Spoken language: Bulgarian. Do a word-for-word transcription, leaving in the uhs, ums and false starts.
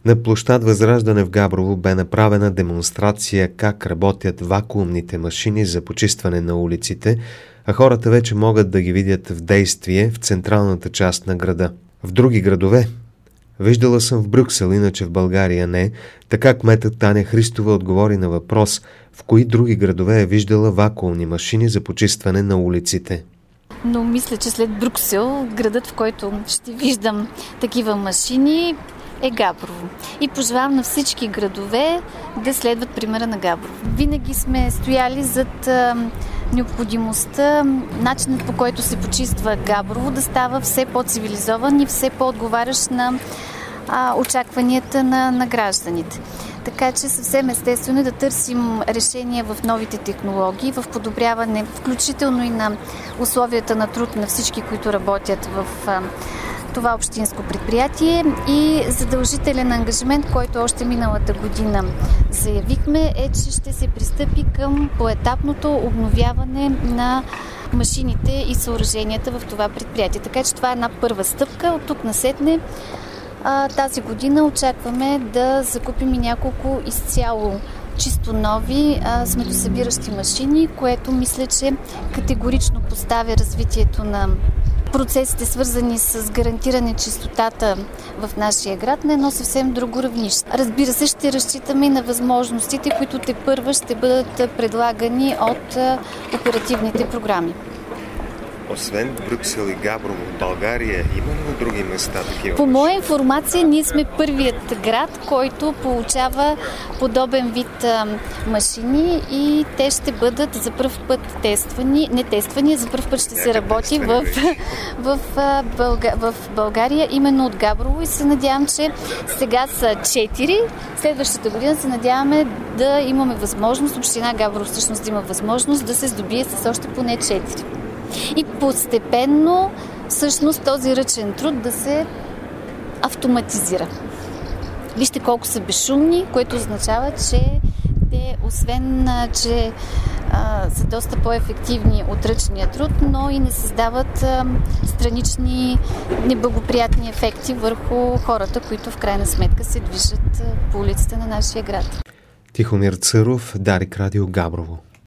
На площад Възраждане в Габрово бе направена демонстрация как работят вакуумните машини за почистване на улиците, а хората вече могат да ги видят в действие в централната част на града. В други градове? Виждала съм в Брюксел, иначе в България не. Така кметът Таня Христова отговори на въпрос в кои други градове е виждала вакуумни машини за почистване на улиците. Но мисля, че след Брюксел, градът, в който ще виждам такива машини, е Габрово. И пожелавам на всички градове да следват примера на Габрово. Винаги сме стояли зад а, необходимостта, начинът по който се почиства Габрово да става все по-цивилизован и все по-отговарящ на а, очакванията на, на гражданите. Така че съвсем естествено е да търсим решения в новите технологии, в подобряване, включително и на условията на труд на всички, които работят в а, това общинско предприятие, и задължителен ангажимент, който още миналата година заявихме, е, че ще се пристъпи към поетапното обновяване на машините и съоръженията в това предприятие. Така че това е една първа стъпка. От тук насетне тази година очакваме да закупим и няколко изцяло чисто нови а, сметосъбиращи машини, което мисля, че категорично поставя развитието на процесите, свързани с гарантиране чистотата в нашия град, на едно съвсем друго равнище. Разбира се, ще разчитаме и на възможностите, които тепърва ще бъдат предлагани от а, оперативните програми. Освен Брюксел и Габрово, в България има ли други места такива? По моя информация, ние сме първият град, който получава подобен вид а, машини, и те ще бъдат за пръв път тествани. Не тествани, за пръв път ще се работи в, в, в, Бълга, в България, именно от Габрово, и се надявам, че сега са четири. Следващата година се надяваме да имаме възможност, община Габрово всъщност да има възможност да се здобие с още поне четири. И постепенно всъщност този ръчен труд да се автоматизира. Вижте колко са безшумни, което означава, че те, освен че а, са доста по-ефективни от ръчния труд, но и не създават а, странични неблагоприятни ефекти върху хората, които в крайна сметка се движат а, по улиците на нашия град. Тихомир Църов, Дарик Радио, Габрово.